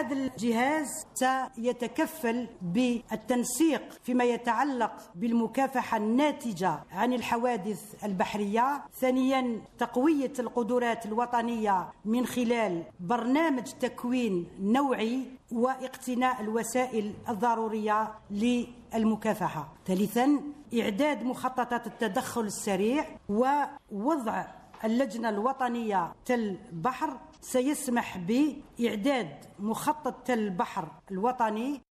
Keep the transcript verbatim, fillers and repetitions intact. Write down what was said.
هذا الجهاز سيتكفل بالتنسيق فيما يتعلق بالمكافحة الناتجة عن الحوادث البحرية. ثانيا، تقوية القدرات الوطنية من خلال برنامج تكوين نوعي واقتناء الوسائل الضرورية للمكافحة. ثالثا، إعداد مخططات التدخل السريع ووضع اللجنة الوطنية تل بحر سيسمح بإعداد مخطط تل بحر الوطني